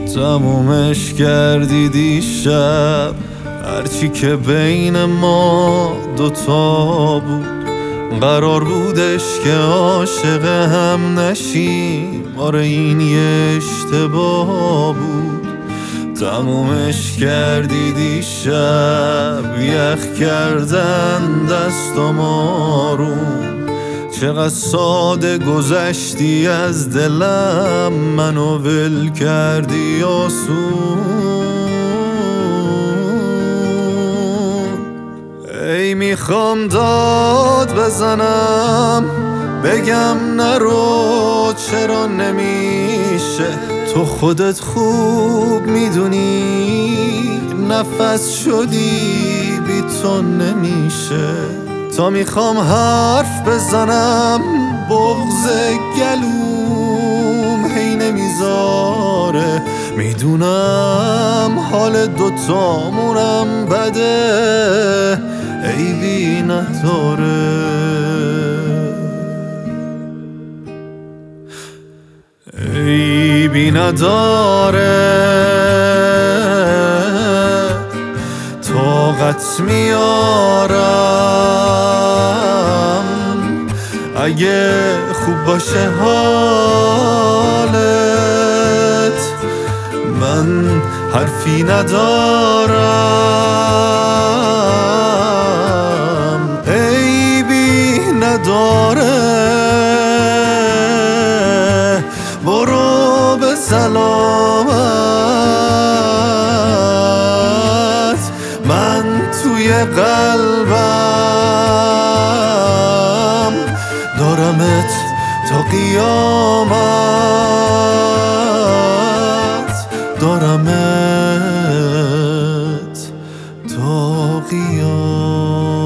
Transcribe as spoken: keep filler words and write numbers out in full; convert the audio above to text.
تمومش کردی دیشب، هرچی که بین ما دوتا بود قرار بودش که عاشق هم نشیم. آره این یه اشتباه بود. تمومش کردی دیشب، یخ کردن دستم آروم. چقدر ساده گذشتی از دلم، منو ول کردی آسون. ای میخوام داد بزنم بگم نرو، چرا نمیشه؟ تو خودت خوب میدونی نفس شدی بی تو نمیشه. تا میخوام حرف بزنم بغض گلوم هی نمیذاره. میدونم حال دوتامونم بده، عیبی نداره. عیبی نداره، طاقت میارم اگه خوب باشه حالت. من حرفی ندارم، عیبی نداره. برو به سلامت، من توی قلبم دارمت تا قیامت، دارمت تا قیامت.